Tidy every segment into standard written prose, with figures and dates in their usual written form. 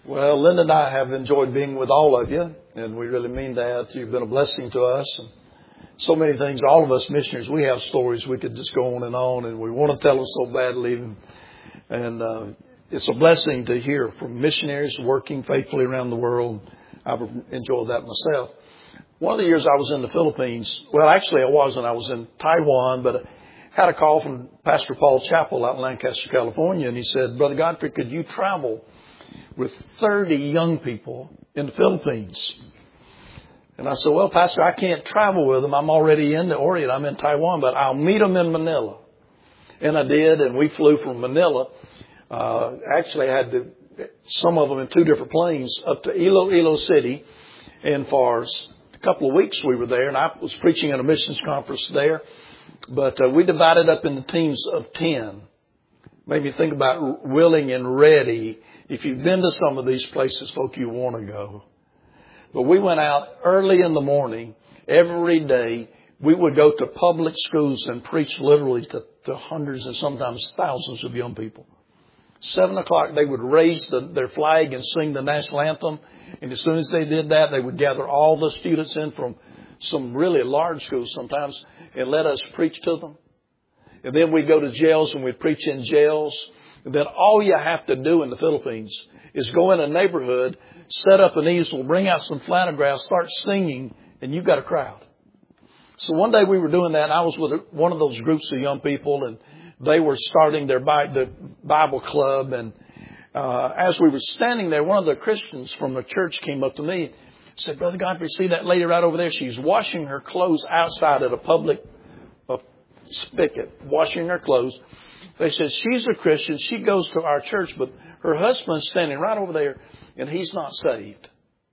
Well, Linda and I have enjoyed being with all of you, and we really mean that. You've been a blessing to us. And so many things. All of us missionaries, we have stories. We could just go on, and we want to tell them so badly. And it's a blessing to hear from missionaries working faithfully around the world. I've enjoyed that myself. One of the years I was in the Philippines, well, actually I wasn't. I was in Taiwan, but I had a call from Pastor Paul Chappell out in Lancaster, California, and he said, Brother Godfrey, could you travel with 30 young people in the Philippines? And I said, well, Pastor, I can't travel with them. I'm already in the Orient. I'm in Taiwan, but I'll meet them in Manila. And I did, and we flew from Manila. Actually, I had some of them in two different planes up to Iloilo City. And for a couple of weeks we were there, and I was preaching at a missions conference there. But we divided up into teams of 10. Made me think about willing and ready. If you've been to some of these places, folk, you want to go. But we went out early in the morning. Every day we would go to public schools and preach literally to hundreds and sometimes thousands of young people. 7 o'clock they would raise their flag and sing the national anthem. And as soon as they did that, they would gather all the students in from some really large schools sometimes and let us preach to them. And then we'd go to jails and we'd preach in jails. And then all you have to do in the Philippines is go in a neighborhood, set up an easel, bring out some flannel start singing, and you've got a crowd. So one day we were doing that, and I was with one of those groups of young people, and they were starting the Bible club. And as we were standing there, one of the Christians from the church came up to me and said, Brother Godfrey, see that lady right over there? She's washing her clothes outside at a public spigot, washing her clothes. They said, she's a Christian. She goes to our church, but her husband's standing right over there, and he's not saved.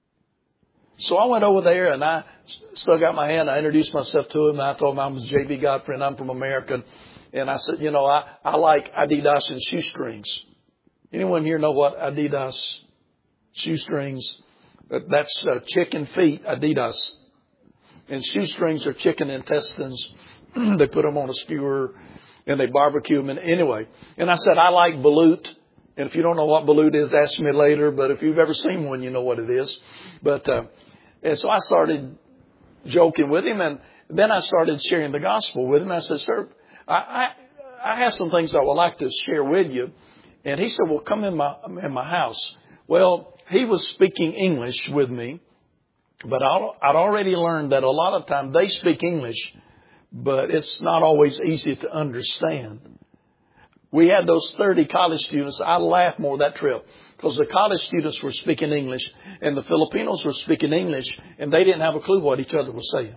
So I went over there, and I stuck out my hand. I introduced myself to him. And I told him I was J.B. Godfrey, and I'm from America. And I said, I like Adidas and shoestrings. Anyone here know what Adidas shoestrings? That's chicken feet, Adidas. And shoestrings are chicken intestines. They put them on a skewer and they barbecue them. And anyway, and I said, I like balut. And if you don't know what balut is, ask me later. But if you've ever seen one, you know what it is. But and so I started joking with him. And then I started sharing the gospel with him. I said, sir, I have some things I would like to share with you. And he said, well, come in my house. Well, he was speaking English with me. But I'd already learned that a lot of times they speak English, but it's not always easy to understand. We had those 30 college students. I laughed more that trip because the college students were speaking English and the Filipinos were speaking English, and they didn't have a clue what each other was saying.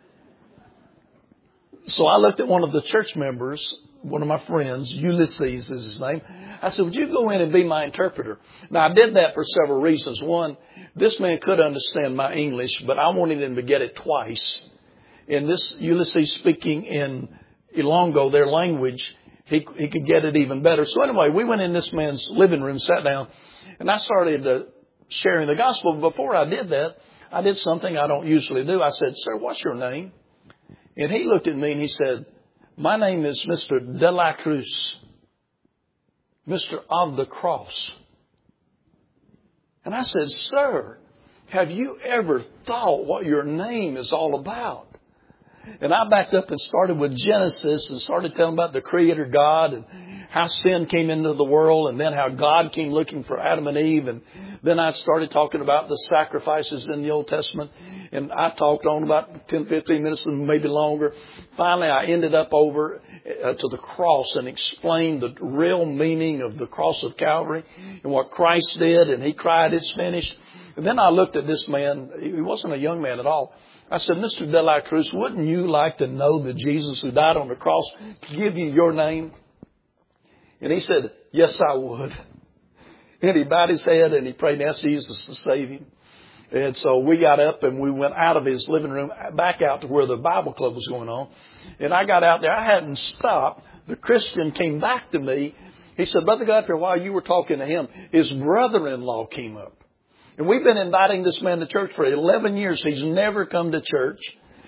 So I looked at one of the church members, one of my friends, Ulysses is his name. I said, would you go in and be my interpreter? Now, I did that for several reasons. One, this man could understand my English, but I wanted him to get it twice. And this Ulysses speaking in Ilongo, their language, he could get it even better. So anyway, we went in this man's living room, sat down, and I started sharing the gospel. Before I did that, I did something I don't usually do. I said, sir, what's your name? And he looked at me and he said, my name is Mr. De La Cruz, Mr. of the Cross. And I said, sir, have you ever thought what your name is all about? And I backed up and started with Genesis and started telling about the Creator God and how sin came into the world and then how God came looking for Adam and Eve. And then I started talking about the sacrifices in the Old Testament. And I talked on about 10, 15 minutes, maybe longer. Finally, I ended up over to the cross and explained the real meaning of the cross of Calvary and what Christ did. And he cried, it's finished. And then I looked at this man. He wasn't a young man at all. I said, Mr. De La Cruz, wouldn't you like to know the Jesus who died on the cross to give you your name? And he said, yes, I would. And he bowed his head and he prayed and asked Jesus to save him. And so we got up and we went out of his living room back out to where the Bible club was going on. And I got out there. I hadn't stopped. The Christian came back to me. He said, Brother Godfrey, while you were talking to him, his brother-in-law came up. And we've been inviting this man to church for 11 years. He's never come to church.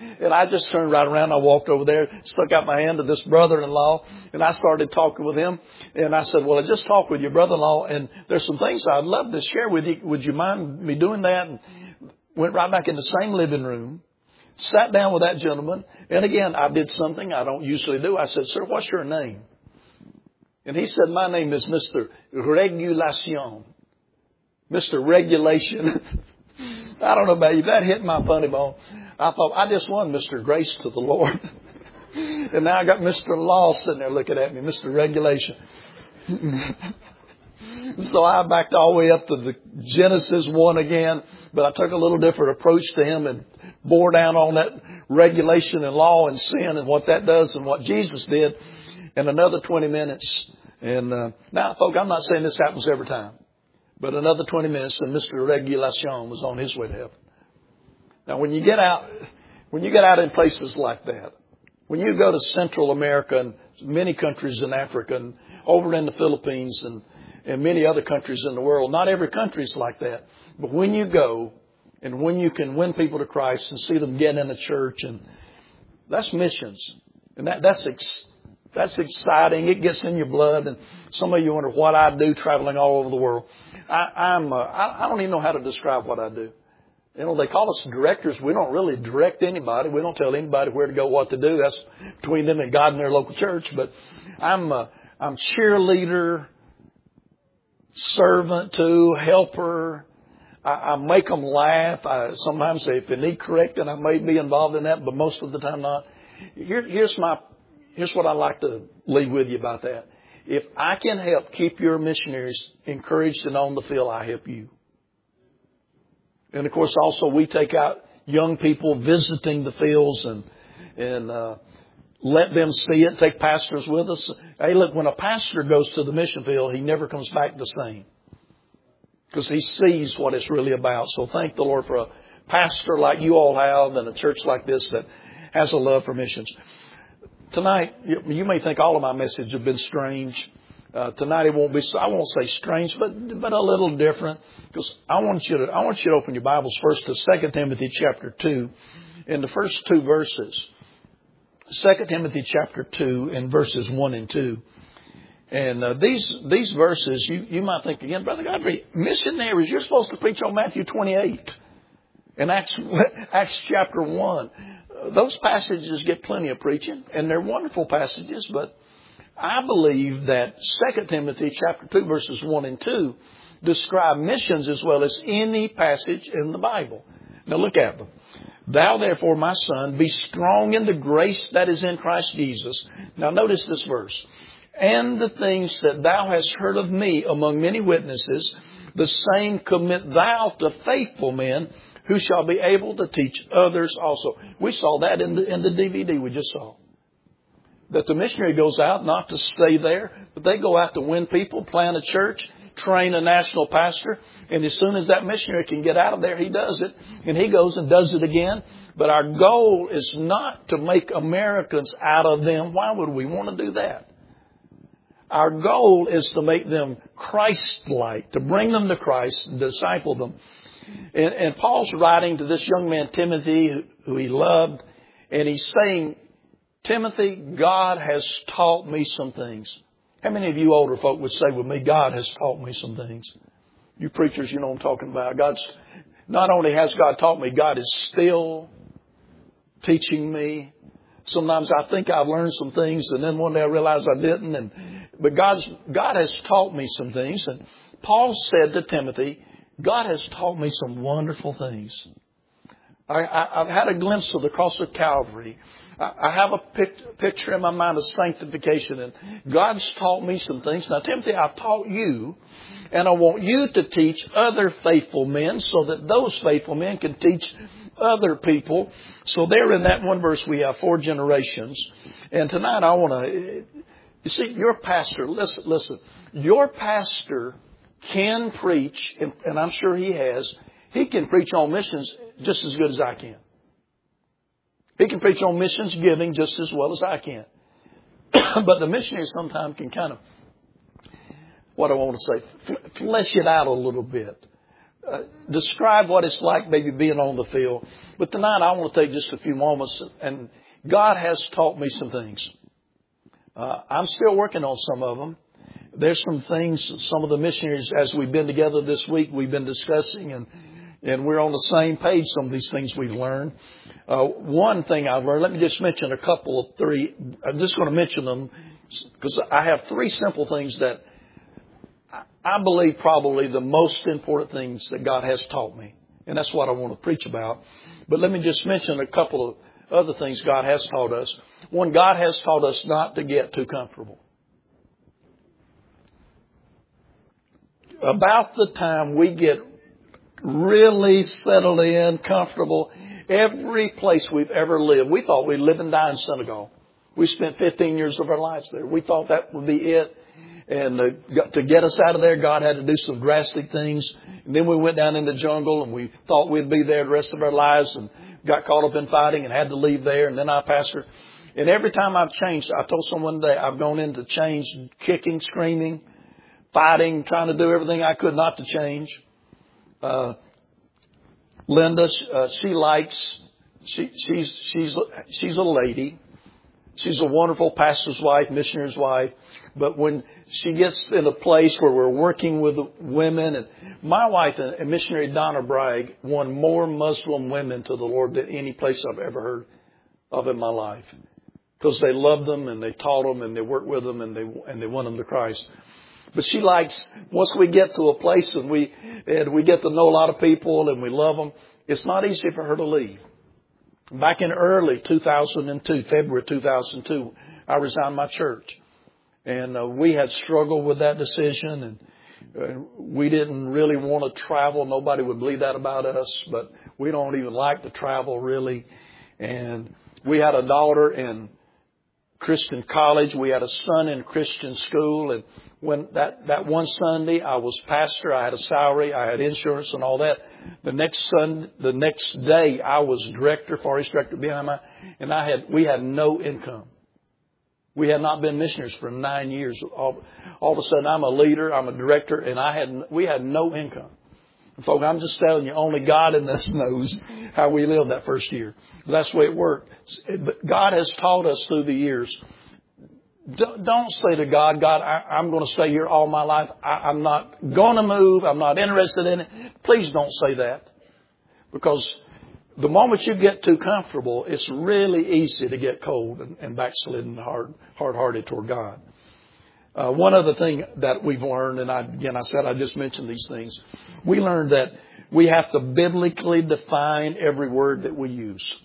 And I just turned right around. I walked over there, stuck out my hand to this brother-in-law, and I started talking with him. And I said, well, I just talked with your brother-in-law, and there's some things I'd love to share with you. Would you mind me doing that? And went right back in the same living room, sat down with that gentleman. And again, I did something I don't usually do. I said, sir, what's your name? And he said, my name is Mr. Regulation. Mr. Regulation. I don't know about you. That hit my funny bone. I thought, I just won Mr. Grace to the Lord. And now I got Mr. Law sitting there looking at me, Mr. Regulation. So I backed all the way up to the Genesis 1 again. But I took a little different approach to him and bore down on that regulation and law and sin and what that does and what Jesus did. And another 20 minutes. And now, folks, I'm not saying this happens every time. But another 20 minutes and Mr. Regulation was on his way to heaven. Now, when you get out in places like that, when you go to Central America and many countries in Africa and over in the Philippines and many other countries in the world, not every country is like that. But when you go and when you can win people to Christ and see them get in a church, and that's missions. And that's exciting. It gets in your blood. And some of you wonder what I do traveling all over the world. I don't even know how to describe what I do. You know, they call us directors. We don't really direct anybody. We don't tell anybody where to go, what to do. That's between them and God and their local church. But I'm cheerleader, servant too, helper. I make them laugh. I sometimes say if they need correcting, I may be involved in that, but most of the time not. Here's what I'd like to leave with you about that. If I can help keep your missionaries encouraged and on the field, I help you. And of course, also we take out young people visiting the fields and let them see it. Take pastors with us. Hey, look, when a pastor goes to the mission field, he never comes back the same because he sees what it's really about. So thank the Lord for a pastor like you all have and a church like this that has a love for missions. Tonight, you may think all of my message have been strange. Tonight it won't be. I won't say strange, but a little different. Because I want you to open your Bibles first to 2 Timothy chapter 2, in the first two verses. 2 Timothy chapter 2 and verses 1 and 2. And these verses, you might think again, Brother Godfrey, missionaries, you're supposed to preach on Matthew 28 and Acts chapter 1. Those passages get plenty of preaching, and they're wonderful passages, but I believe that 2 Timothy chapter 2 verses 1 and 2 describe missions as well as any passage in the Bible. Now look at them. Thou therefore, my son, be strong in the grace that is in Christ Jesus. Now notice this verse. And the things that thou hast heard of me among many witnesses, the same commit thou to faithful men, who shall be able to teach others also. We saw that in the DVD we just saw. That the missionary goes out not to stay there, but they go out to win people, plant a church, train a national pastor, and as soon as that missionary can get out of there, he does it, and he goes and does it again. But our goal is not to make Americans out of them. Why would we want to do that? Our goal is to make them Christ-like, to bring them to Christ and disciple them. And Paul's writing to this young man, Timothy, who he loved. And he's saying, Timothy, God has taught me some things. How many of you older folk would say with me, God has taught me some things? You preachers, you know what I'm talking about. Not only has God taught me, God is still teaching me. Sometimes I think I've learned some things, and then one day I realize I didn't. But God has taught me some things. And Paul said to Timothy, God has taught me some wonderful things. I've had a glimpse of the cross of Calvary. I have a picture in my mind of sanctification, and God's taught me some things. Now, Timothy, I've taught you, and I want you to teach other faithful men so that those faithful men can teach other people. So there in that one verse we have 4 generations. And tonight I want to, you see, your pastor, listen, your pastor can preach, and I'm sure he has, he can preach on missions just as good as I can. He can preach on missions giving just as well as I can. But the missionary sometimes can kind of, what I want to say, flesh it out a little bit. describe what it's like maybe being on the field. But tonight I want to take just a few moments, and God has taught me some things. I'm still working on some of them. There's some things, some of the missionaries, as we've been together this week, we've been discussing, and we're on the same page, some of these things we've learned. One thing I've learned, let me just mention a couple of three. I'm just going to mention them because I have three simple things that I believe probably the most important things that God has taught me. And that's what I want to preach about. But let me just mention a couple of other things God has taught us. One, God has taught us not to get too comfortable. About the time we get really settled in, comfortable, every place we've ever lived, we thought we'd live and die in Senegal. We spent 15 years of our lives there. We thought that would be it. And to get us out of there, God had to do some drastic things. And then we went down in the jungle, and we thought we'd be there the rest of our lives, and got caught up in fighting and had to leave there. And then I pastored. And every time I've changed, I told someone today, I've gone into change, kicking, screaming, fighting, trying to do everything I could not to change. Linda, she's a lady. She's a wonderful pastor's wife, missionary's wife. But when she gets in a place where we're working with women, and my wife and missionary Donna Bragg won more Muslim women to the Lord than any place I've ever heard of in my life. Because they loved them and they taught them and they worked with them and they won them to Christ. But she likes, once we get to a place and we get to know a lot of people and we love them, it's not easy for her to leave. Back in early 2002, February 2002, I resigned my church. And we had struggled with that decision, and we didn't really want to travel. Nobody would believe that about us, but we don't even like to travel really. And we had a daughter in Christian college. We had a son in Christian school. And when that one Sunday, I was pastor. I had a salary. I had insurance and all that. The next day, I was director, Far East director behind and we had no income. We had not been missionaries for 9 years. All of a sudden, I'm a leader, I'm a director, and we had no income. And folks, I'm just telling you, only God in this knows how we lived that first year. But that's the way it worked. But God has taught us through the years. Don't say to God, I'm going to stay here all my life. I'm not going to move. I'm not interested in it. Please don't say that. Because the moment you get too comfortable, it's really easy to get cold and backslidden, hard-hearted toward God. One other thing that we've learned, and I just mentioned these things. We learned that we have to biblically define every word that we use.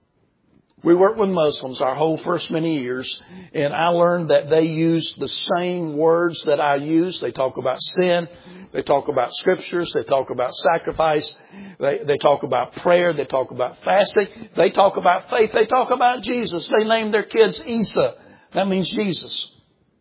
We worked with Muslims our whole first many years, and I learned that they use the same words that I use. They talk about sin. They talk about scriptures. They talk about sacrifice. They talk about prayer. They talk about fasting. They talk about faith. They talk about Jesus. They named their kids Isa. That means Jesus.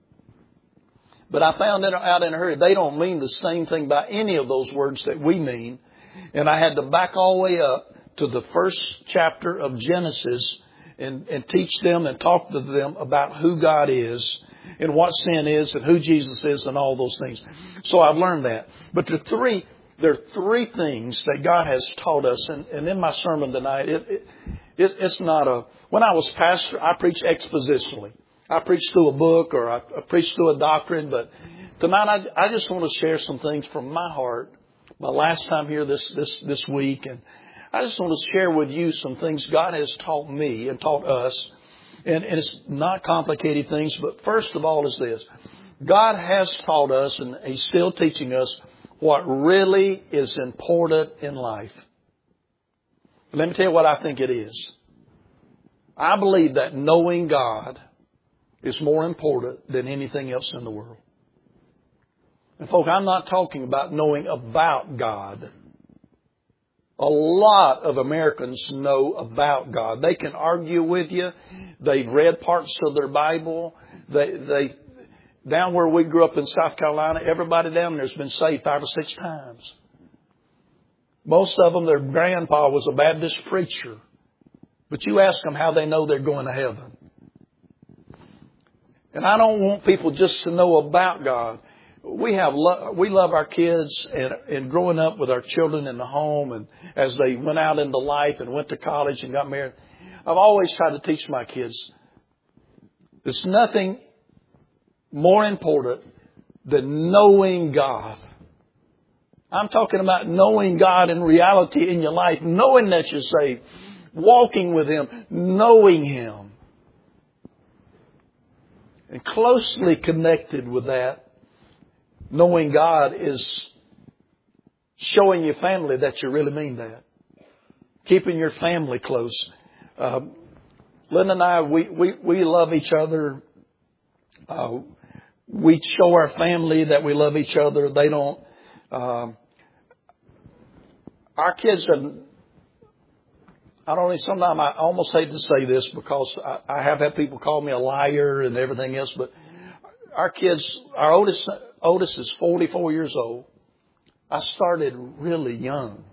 But I found out in a hurry, they don't mean the same thing by any of those words that we mean. And I had to back all the way up to the first chapter of Genesis and teach them and talk to them about who God is and what sin is and who Jesus is and all those things. So I've learned that. But there are three things that God has taught us. And in my sermon tonight, it's not when I was pastor, I preached expositionally. I preached through a book or I preached through a doctrine. But tonight I just want to share some things from my heart. My last time here this week, and I just want to share with you some things God has taught me and taught us. And it's not complicated things, but first of all is this. God has taught us, and He's still teaching us, what really is important in life. Let me tell you what I think it is. I believe that knowing God is more important than anything else in the world. And folks, I'm not talking about knowing about God. A lot of Americans know about God. They can argue with you. They've read parts of their Bible. They down where we grew up in South Carolina, everybody down there has been saved 5 or 6 times. Most of them, their grandpa was a Baptist preacher. But you ask them how they know they're going to heaven. And I don't want people just to know about God. we love our kids, and growing up with our children in the home, and as they went out into life and went to college and got married, I've always tried to teach my kids there's nothing more important than knowing God. I'm talking about knowing God in reality in your life, knowing that you're saved, walking with Him, knowing Him. And closely connected with that, knowing God, is showing your family that you really mean that. Keeping your family close. Lynn and I, we love each other. We show our family that we love each other. They don't. Our kids are. I don't know. Sometimes I almost hate to say this because I have had people call me a liar and everything else. But our kids, our oldest is 44 years old. I started really young.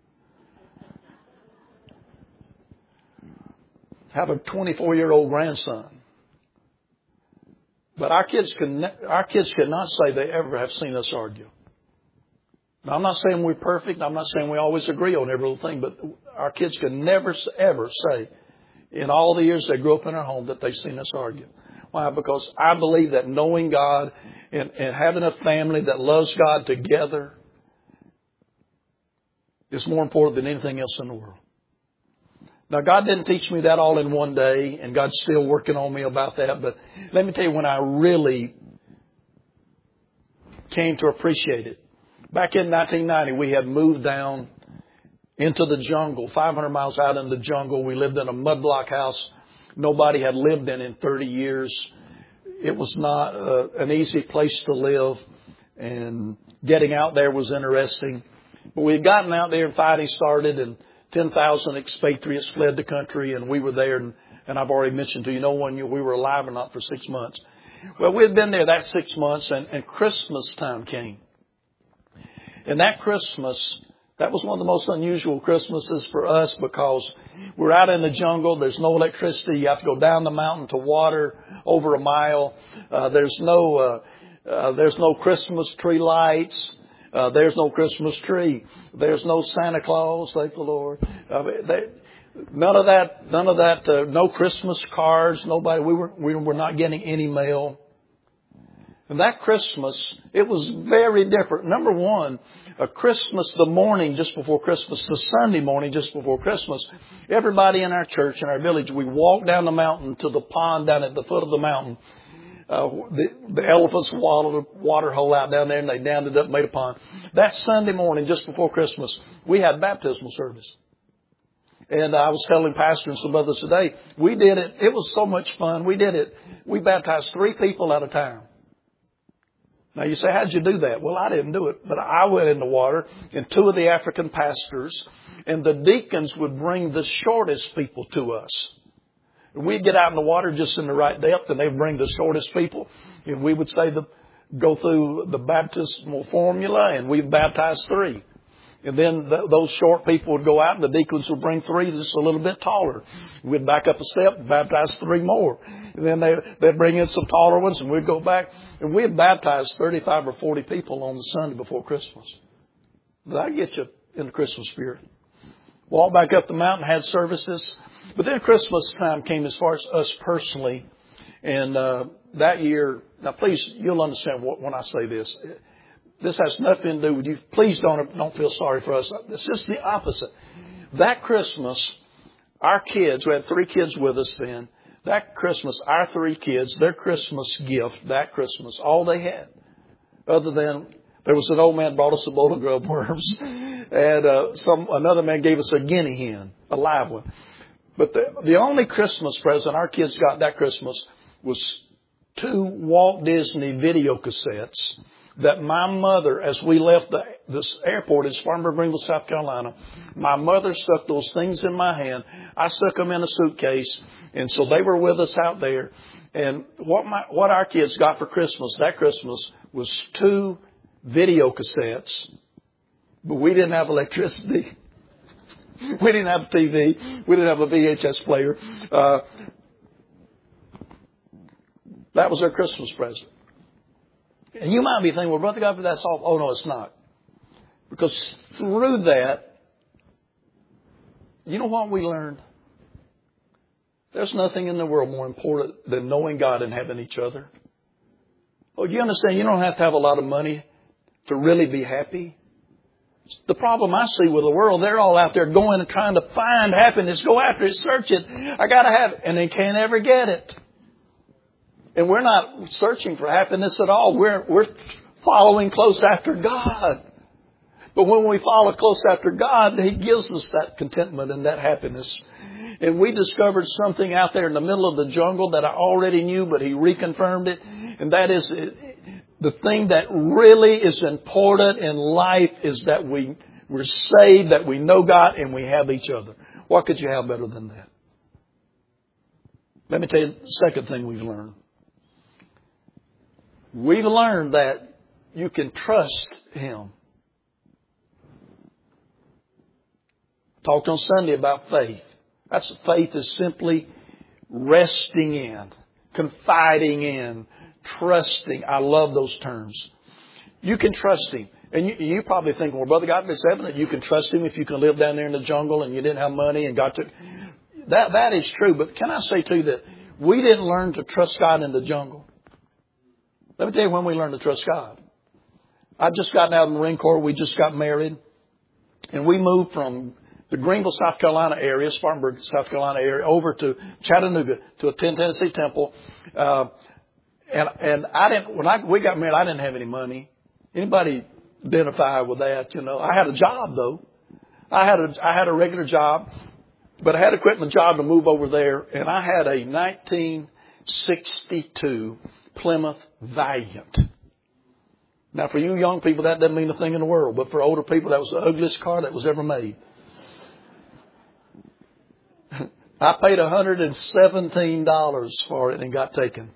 Have a 24-year-old grandson. But our kids cannot say they ever have seen us argue. Now, I'm not saying we're perfect. I'm not saying we always agree on every little thing. But our kids can never, ever say, in all the years they grew up in our home, that they've seen us argue. Why? Because I believe that knowing God and having a family that loves God together is more important than anything else in the world. Now, God didn't teach me that all in one day, and God's still working on me about that. But let me tell you when I really came to appreciate it. Back in 1990, we had moved down into the jungle, 500 miles out in the jungle. We lived in a mud block house nobody had lived in 30 years. It was not an easy place to live, and getting out there was interesting. But we had gotten out there and fighting started, and 10,000 expatriates fled the country, and we were there. And I've already mentioned to you, no one knew we were alive or not for 6 months. Well, we had been there that 6 months, and Christmas time came. And that Christmas, that was one of the most unusual Christmases for us because we're out in the jungle. There's no electricity. You have to go down the mountain to water over a mile. There's no Christmas tree lights. There's no Christmas tree. There's no Santa Claus. Thank the Lord. None of that. No Christmas cards. Nobody. We were not getting any mail. And that Christmas, it was very different. Number one, Christmas, the morning just before Christmas, the Sunday morning just before Christmas, everybody in our church, in our village, we walked down the mountain to the pond down at the foot of the mountain. The elephants wallowed a water hole out down there, and they dammed it up and made a pond. That Sunday morning just before Christmas, we had baptismal service. And I was telling Pastor and some others today, we did it. It was so much fun. We did it. We baptized 3 people at a time. Now you say, how'd you do that? Well, I didn't do it, but I went in the water, and 2 of the African pastors and the deacons would bring the shortest people to us. We'd get out in the water just in the right depth, and they'd bring the shortest people, and we would go through the baptismal formula, and we'd baptize 3. And then those short people would go out, and the deacons would bring 3 just a little bit taller. We'd back up a step and baptize 3 more. And then they'd bring in some taller ones, and we'd go back. And we'd baptize 35 or 40 people on the Sunday before Christmas. That'll get you in the Christmas spirit. Walked back up the mountain, had services. But then Christmas time came as far as us personally. And that year, now please, you'll understand when I say this. This has nothing to do with you. Please don't feel sorry for us. It's just the opposite. That Christmas, our kids, we had 3 kids with us then. That Christmas, our 3 kids, their Christmas gift, that Christmas, all they had, other than there was an old man brought us a bowl of grub worms, and another man gave us a guinea hen, a live one. But the only Christmas present our kids got that Christmas was 2 Walt Disney video cassettes that my mother, as we left this airport in Spartanburg, Greenville, South Carolina, my mother stuck those things in my hand. I stuck them in a suitcase, and so they were with us out there. And what our kids got for Christmas that Christmas was 2 video cassettes, but we didn't have electricity. We didn't have a TV. We didn't have a VHS player. That was their Christmas present. And you might be thinking, well, Brother Godfrey, that's all. Oh, no, it's not. Because through that, you know what we learned? There's nothing in the world more important than knowing God and having each other. Oh, you understand? You don't have to have a lot of money to really be happy. The problem I see with the world, they're all out there going and trying to find happiness, go after it, search it. I got to have it. And they can't ever get it. And we're not searching for happiness at all. We're following close after God. But when we follow close after God, He gives us that contentment and that happiness. And we discovered something out there in the middle of the jungle that I already knew, but He reconfirmed it. And that is the thing that really is important in life is that we're saved, that we know God, and we have each other. What could you have better than that? Let me tell you the second thing we've learned. We've learned that you can trust Him. Talked on Sunday about faith. Faith is simply resting in, confiding in, trusting. I love those terms. You can trust Him. And you probably think, well, Brother God, it's evident you can trust Him if you can live down there in the jungle and you didn't have money and got to... That is true. But can I say, too, that we didn't learn to trust God in the jungle. Let me tell you when we learned to trust God. I've just gotten out of the Marine Corps. We just got married. And we moved from the Greenville, South Carolina area, Spartanburg, South Carolina area, over to Chattanooga to attend Tennessee Temple. And I didn't, when we got married, I didn't have any money. Anybody identify with that? You know, I had a job though. I had a regular job, but I had to quit my job to move over there. And I had a 1962 Plymouth Valiant. Now for you young people, that doesn't mean a thing in the world, but for older people, that was the ugliest car that was ever made. I paid $117 for it and got taken.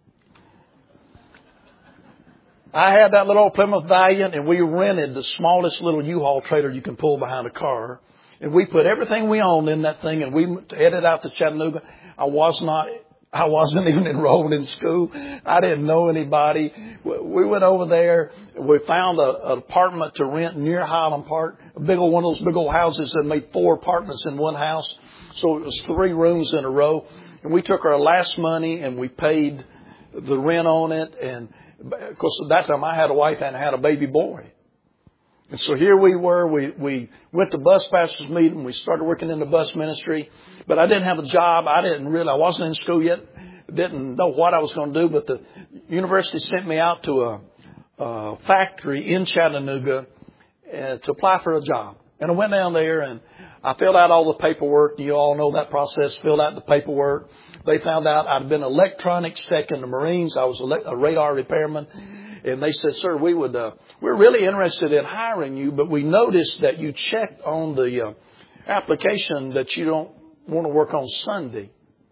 I had that little Plymouth Valiant and we rented the smallest little U-Haul trailer you can pull behind a car. And we put everything we owned in that thing and we headed out to Chattanooga. I wasn't even enrolled in school. I didn't know anybody. We went over there. We found an apartment to rent near Highland Park. One of those big old houses that made 4 apartments in one house. So it was 3 rooms in a row. And we took our last money and we paid the rent on it. And of course, at that time I had a wife and I had a baby boy. And so here we were. We went to bus pastors meeting. We started working in the bus ministry. But I didn't have a job. I wasn't in school yet. Didn't know what I was going to do. But the university sent me out to a factory in Chattanooga to apply for a job. And I went down there and I filled out all the paperwork. You all know that process. Filled out the paperwork. They found out I'd been electronics tech in the Marines. I was a radar repairman. And they said, sir, we're really interested in hiring you, but we noticed that you checked on the application that you don't want to work on Sunday.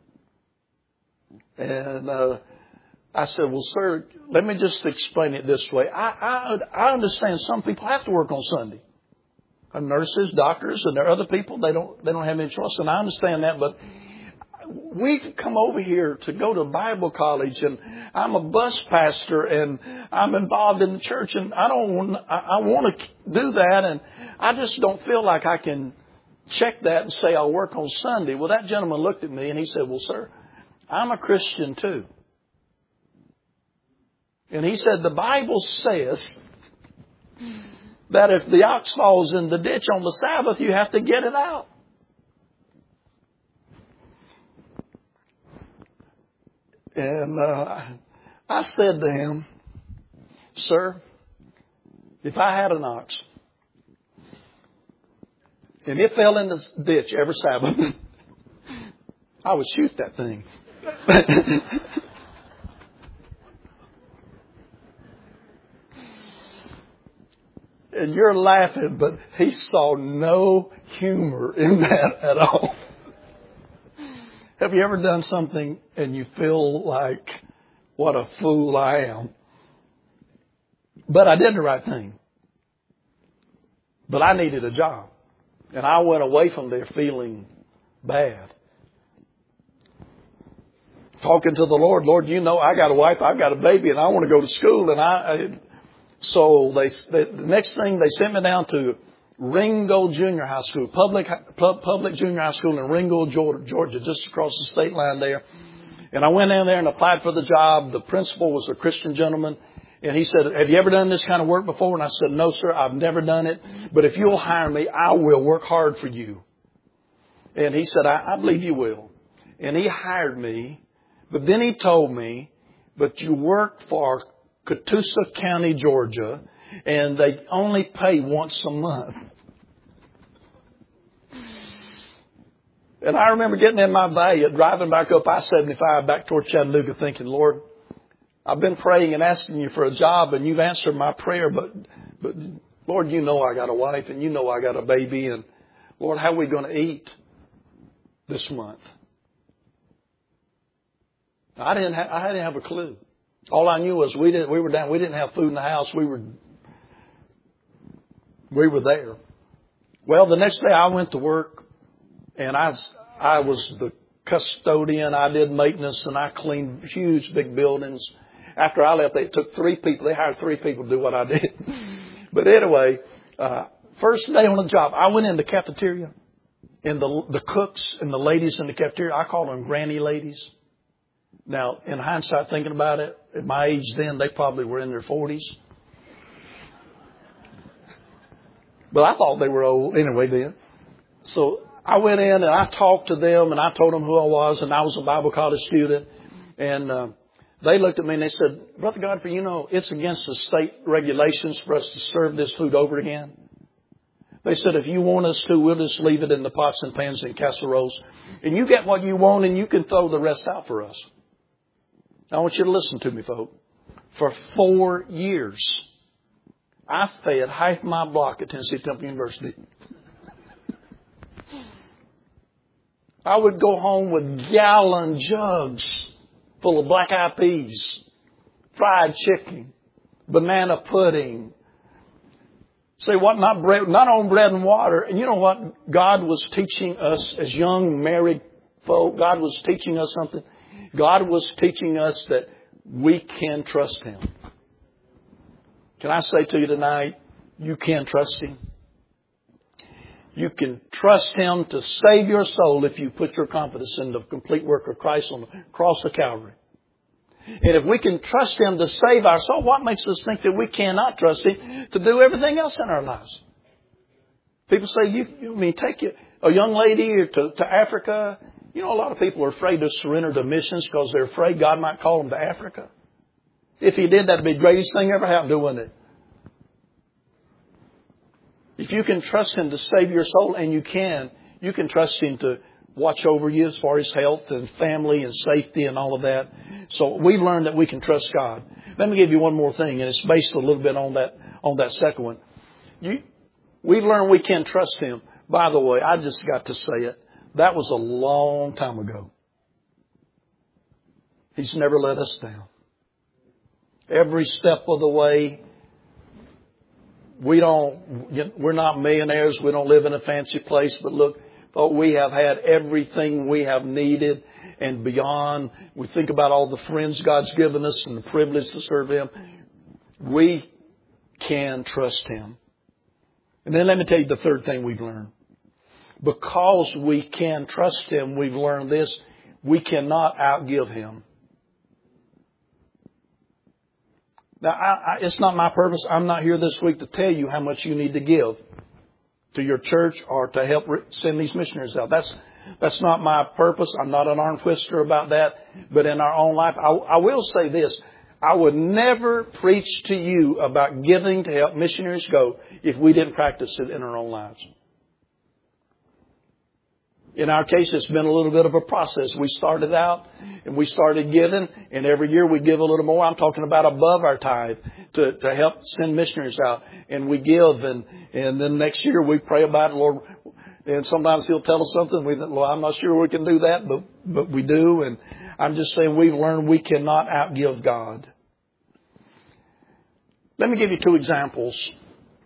And I said, well, sir, let me just explain it this way. I understand some people have to work on Sunday. Nurses, doctors, and there are other people, they don't have any choice, and I understand that, but we come over here to go to Bible college, and I'm a bus pastor, and I'm involved in the church, and I want to do that, and I just don't feel like I can check that and say I'll work on Sunday. Well, that gentleman looked at me and he said, well, sir, I'm a Christian too. And he said, the Bible says that if the ox falls in the ditch on the Sabbath, you have to get it out. And I said to him, sir, if I had an ox and it fell in the ditch every Sabbath, I would shoot that thing. And you're laughing, but he saw no humor in that at all. Have you ever done something and you feel like, what a fool I am? But I did the right thing. But I needed a job. And I went away from there feeling bad. talking to the Lord. Lord, you know, I got a wife, I've got a baby, and I want to go to school. So the next thing, they sent me down to Ringgold Junior High School, public junior high school in Ringgold, Georgia, just across the state line there. And I went down there and applied for the job. The principal was a Christian gentleman. And he said, have you ever done this kind of work before? And I said, no, sir, I've never done it. But if you'll hire me, I will work hard for you. And he said, I believe you will. And he hired me. But then he told me, but you work for Catoosa County, Georgia, and they only pay once a month. And I remember getting in my Valiant, driving back up I-75 back toward Chattanooga, thinking, Lord, I've been praying and asking you for a job, and you've answered my prayer, but Lord, you know I got a wife, and you know I got a baby, and Lord, how are we going to eat this month? I didn't have a clue. All I knew was we didn't have food in the house. We were there. Well, the next day I went to work, and I was the custodian. I did maintenance, and I cleaned huge big buildings. After I left, they took 3 people. They hired 3 people to do what I did. But anyway, first day on the job, I went in the cafeteria, and the cooks and the ladies in the cafeteria, I call them granny ladies. Now, in hindsight, thinking about it, at my age then, they probably were in their 40s. But I thought they were old anyway then. So I went in and I talked to them, and I told them who I was, and I was a Bible college student. And they looked at me and they said, Brother Godfrey, you know, it's against the state regulations for us to serve this food over again. They said, if you want us to, we'll just leave it in the pots and pans and casseroles. And you get what you want, and you can throw the rest out for us. Now, I want you to listen to me, folks. For 4 years, I fed half my block at Tennessee Temple University. I would go home with gallon jugs full of black-eyed peas, fried chicken, banana pudding. Say what? Not bread, not on bread and water. And you know what? God was teaching us as young married folk. God was teaching us something. God was teaching us that we can trust Him. Can I say to you tonight, you can trust Him. You can trust Him to save your soul if you put your confidence in the complete work of Christ on the cross of Calvary. And if we can trust Him to save our soul, what makes us think that we cannot trust Him to do everything else in our lives? People say, you mean take a young lady to Africa? You know, a lot of people are afraid to surrender to missions because they're afraid God might call them to Africa. If He did, that'd be the greatest thing ever happened to, wouldn't it? If you can trust Him to save your soul, and you can trust Him to watch over you as far as health and family and safety and all of that. So we've learned that we can trust God. Let me give you one more thing, and it's based a little bit on that second one. We've learned we can trust Him. By the way, I just got to say it. That was a long time ago. He's never let us down. Every step of the way. We're not millionaires. We don't live in a fancy place. But look, we have had everything we have needed and beyond. We think about all the friends God's given us and the privilege to serve Him. We can trust Him. And then let me tell you the third thing we've learned. Because we can trust Him, we've learned this. We cannot outgive Him. Now, it's not my purpose. I'm not here this week to tell you how much you need to give to your church or to help send these missionaries out. That's not my purpose. I'm not an arm twister about that. But in our own life, I will say this. I would never preach to you about giving to help missionaries go if we didn't practice it in our own lives. In our case, it's been a little bit of a process. We started out and we started giving, and every year we give a little more. I'm talking about above our tithe to help send missionaries out. And we give, and then next year we pray about it, Lord. And sometimes He'll tell us something. We think, well, I'm not sure we can do that, but we do. And I'm just saying we've learned we cannot outgive God. Let me give you 2 examples.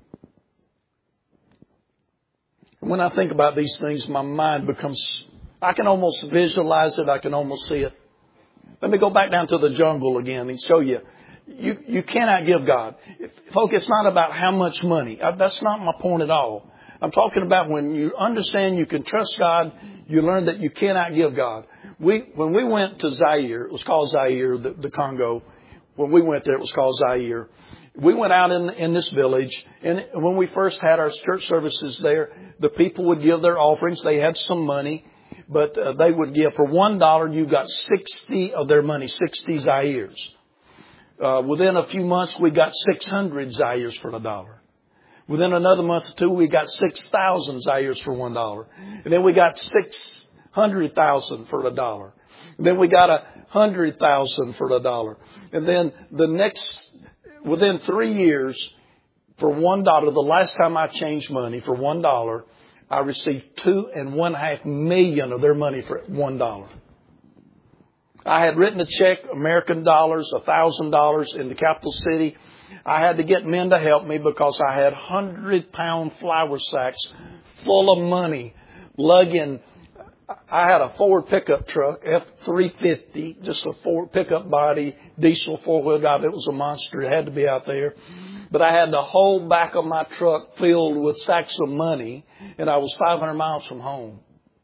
When I think about these things, my mind becomes, I can almost visualize it. I can almost see it. Let me go back down to the jungle again and show you. You cannot give God. Folks, it's not about how much money. That's not my point at all. I'm talking about when you understand you can trust God, you learn that you cannot give God. When we went to Zaire, it was called Zaire, the Congo. When we went there, it was called Zaire. We went out in this village, and when we first had our church services there, the people would give their offerings. They had some money, but they would give, for $1, you got 60 of their money, 60 Zaires. Within a few months, we got 600 Zaires for $1. Within another month or two, we got 6,000 Zaires for $1. And then we got 600,000 for $1. And then we got 100,000 for $1. And then within 3 years, for $1, the last time I changed money for $1, I received $2.5 million of their money for $1. I had written a check, American dollars, $1,000 in the capital city. I had to get men to help me because I had 100-pound flour sacks full of money lugging. I had a Ford pickup truck, F-350, just a Ford pickup body, diesel four-wheel drive. It was a monster. It had to be out there. But I had the whole back of my truck filled with sacks of money, and I was 500 miles from home.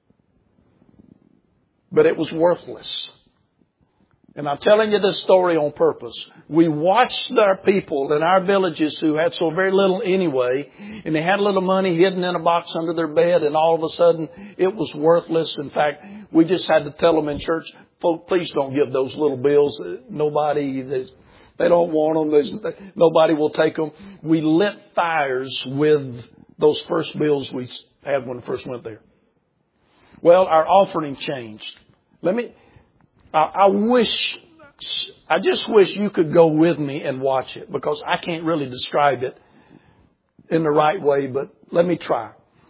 But it was worthless. And I'm telling you this story on purpose. We watched our people in our villages who had so very little anyway, and they had a little money hidden in a box under their bed, and all of a sudden it was worthless. In fact, we just had to tell them in church, folks, please don't give those little bills. Nobody, they don't want them. Nobody will take them. We lit fires with those first bills we had when we first went there. Well, our offering changed. I just wish you could go with me and watch it, because I can't really describe it in the right way, but let me try.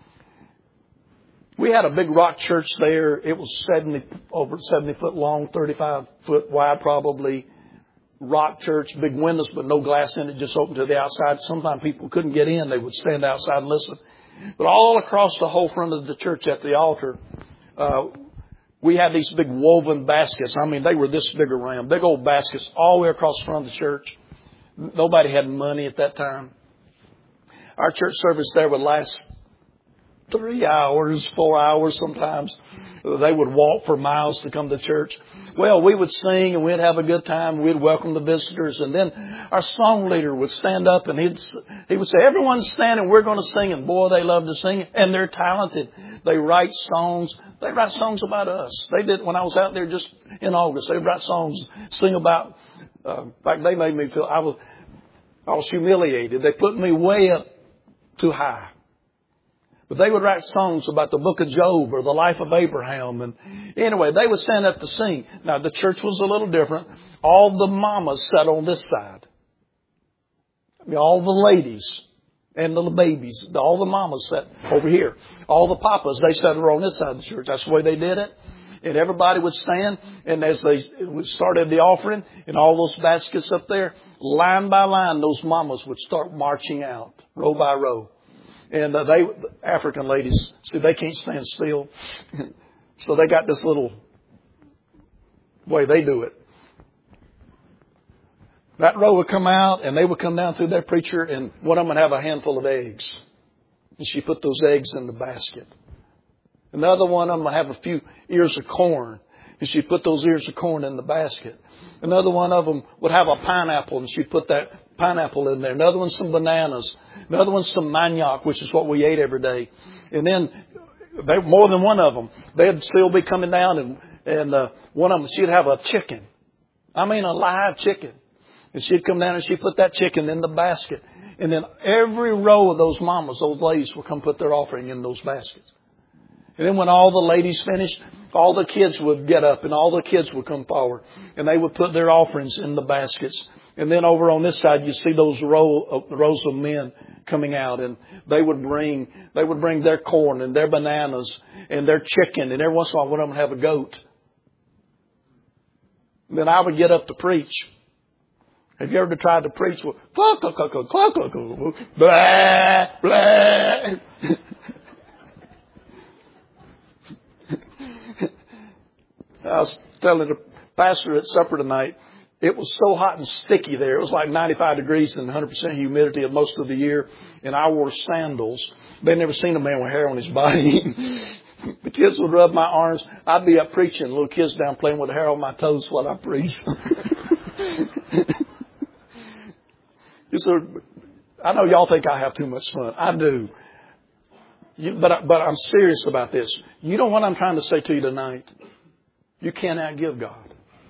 We had a big rock church there. It was over 70 foot long, 35 foot wide probably. Rock church, big windows, but no glass in it, just open to the outside. Sometimes people couldn't get in. They would stand outside and listen. But all across the whole front of the church at the altar, we had these big woven baskets. I mean, they were this big around. Big old baskets all the way across the front of the church. Nobody had money at that time. Our church service there would last 3 hours, 4 hours sometimes. They would walk for miles to come to church. Well, we would sing and we'd have a good time. We'd welcome the visitors. And then our song leader would stand up and he would say, everyone's standing, we're going to sing. And boy, they love to sing. And they're talented. They write songs. They write songs about us. They did when I was out there just in August. They write songs, sing about, in fact, they made me feel, I was humiliated. They put me way up too high. But they would write songs about the book of Job or the life of Abraham. And anyway, they would stand up to sing. Now, the church was a little different. All the mamas sat on this side. I mean, all the ladies and little babies, all the mamas sat over here. All the papas, they sat over on this side of the church. That's the way they did it. And everybody would stand. And as they started the offering and all those baskets up there, line by line, those mamas would start marching out, row by row. And African ladies, see, they can't stand still. So they got this little way they do it. That row would come out and they would come down through their preacher, and one of them would have a handful of eggs. And she put those eggs in the basket. Another one of them would have a few ears of corn, and she put those ears of corn in the basket. Another one of them would have a pineapple, and she put that pineapple in there. Another one, some bananas. Another one, some manioc, which is what we ate every day. And then more than one of them, they'd still be coming down, and one of them, she'd have a chicken. I mean, a live chicken. And she'd come down and she'd put that chicken in the basket. And then every row of those mamas, those ladies, would come put their offering in those baskets. And then when all the ladies finished, all the kids would get up and all the kids would come forward. And they would put their offerings in the baskets. And then over on this side, you see those rows of men coming out, and they would bring their corn and their bananas and their chicken, and every once in a while one of them would have a goat. And then I would get up to preach. Have you ever tried to preach with blah, blah? I was telling the pastor at supper tonight. It was so hot and sticky there. It was like 95 degrees and 100% humidity of most of the year. And I wore sandals. They'd never seen a man with hair on his body. The kids would rub my arms. I'd be up preaching. Little kids down playing with hair on my toes while I preached. I know y'all think I have too much fun. I do. But I'm serious about this. You know what I'm trying to say to you tonight? You can't outgive God.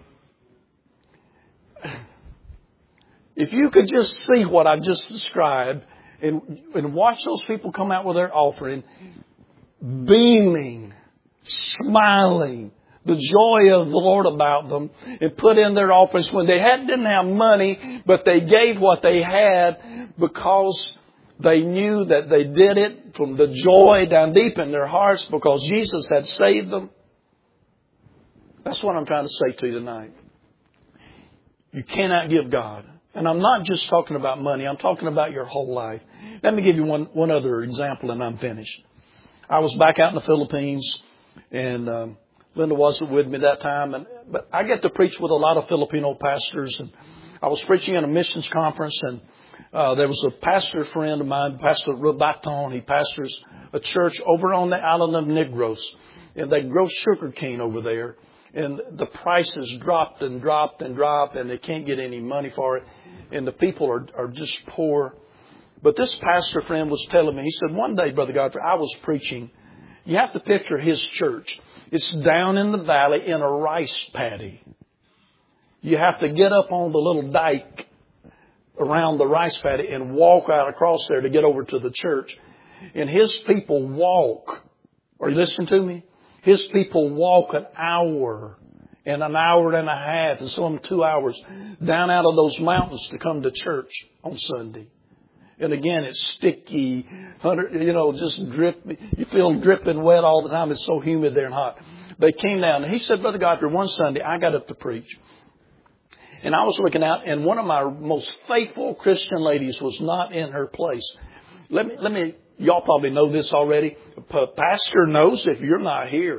If you could just see what I just described and watch those people come out with their offering, beaming, smiling, the joy of the Lord about them, and put in their offerings when they didn't have money, but they gave what they had because they knew that they did it from the joy down deep in their hearts because Jesus had saved them. That's what I'm trying to say to you tonight. You cannot give God. And I'm not just talking about money. I'm talking about your whole life. Let me give you one other example and I'm finished. I was back out in the Philippines and Linda wasn't with me that time. But I get to preach with a lot of Filipino pastors. And I was preaching at a missions conference and there was a pastor friend of mine, Pastor Robaton. He pastors a church over on the island of Negros. And they grow sugar cane over there. And the prices dropped and dropped and dropped and they can't get any money for it. And the people are just poor. But this pastor friend was telling me, he said, one day, Brother Godfrey, I was preaching. You have to picture his church. It's down in the valley in a rice paddy. You have to get up on the little dike around the rice paddy and walk out across there to get over to the church. And his people walk. Are you listening to me? His people walk an hour and an hour and a half and some of them 2 hours down out of those mountains to come to church on Sunday. And again, it's sticky, just drip. You feel dripping wet all the time. It's so humid there and hot. They came down. And he said, Brother Godfrey, one Sunday I got up to preach. And I was looking out and one of my most faithful Christian ladies was not in her place. Let me, y'all probably know this already. Pastor knows if you're not here.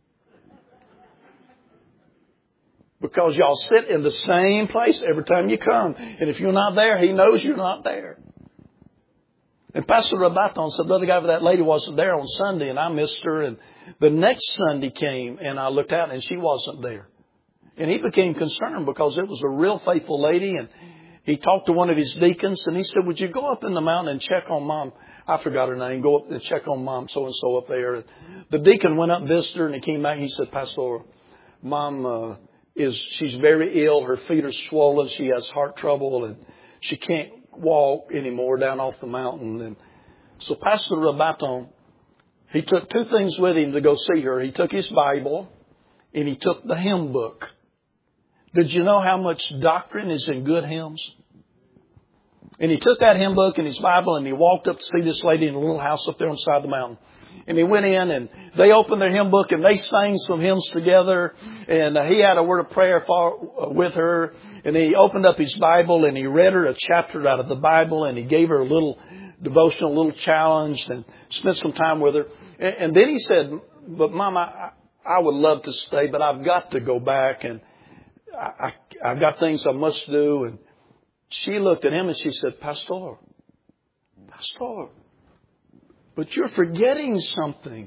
Because y'all sit in the same place every time you come. And if you're not there, he knows you're not there. And Pastor Robaton said, Brother Godfrey, that lady wasn't there on Sunday and I missed her. And the next Sunday came and I looked out and she wasn't there. And he became concerned because it was a real faithful lady. And he talked to one of his deacons and he said, would you go up in the mountain and check on Mom? I forgot her name. Go up and check on Mom so-and-so up there. And the deacon went up and visited her and he came back and he said, Pastor, Mom she's very ill. Her feet are swollen. She has heart trouble and she can't walk anymore down off the mountain. And so Pastor Robaton, he took two things with him to go see her. He took his Bible and he took the hymn book. Did you know how much doctrine is in good hymns? And he took that hymn book and his Bible and he walked up to see this lady in a little house up there on the side of the mountain. And he went in and they opened their hymn book and they sang some hymns together. And he had a word of prayer with her. And he opened up his Bible and he read her a chapter out of the Bible. And he gave her a little devotional, a little challenge and spent some time with her. And then he said, but Mom, I would love to stay, but I've got to go back. And I've got things I must do. And she looked at him and she said, Pastor, but you're forgetting something.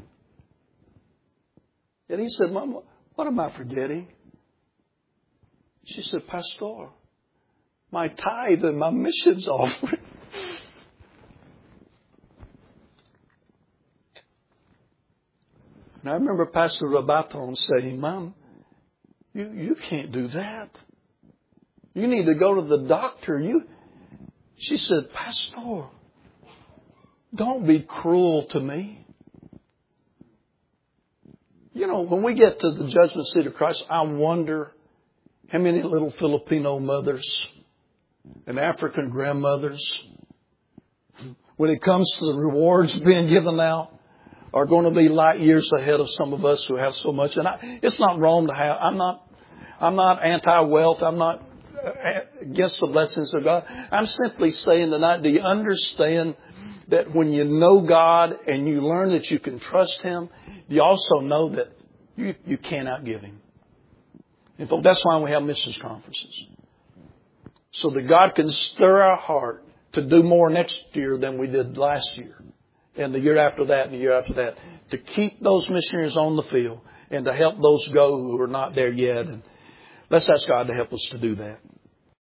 And he said, Mom, what am I forgetting? She said, Pastor, my tithe and my missions offering. And I remember Pastor Robaton saying, Mom, you can't do that. You need to go to the doctor. She said, Pastor, don't be cruel to me. You know, when we get to the judgment seat of Christ, I wonder how many little Filipino mothers and African grandmothers, when it comes to the rewards being given out, are going to be light years ahead of some of us who have so much. And it's not wrong to have. I'm not anti-wealth. I'm not against the blessings of God. I'm simply saying tonight, do you understand that when you know God and you learn that you can trust Him, you also know that you cannot give Him. And folks, that's why we have missions conferences. So that God can stir our heart to do more next year than we did last year. And the year after that and the year after that. To keep those missionaries on the field and to help those go who are not there yet. And let's ask God to help us to do that.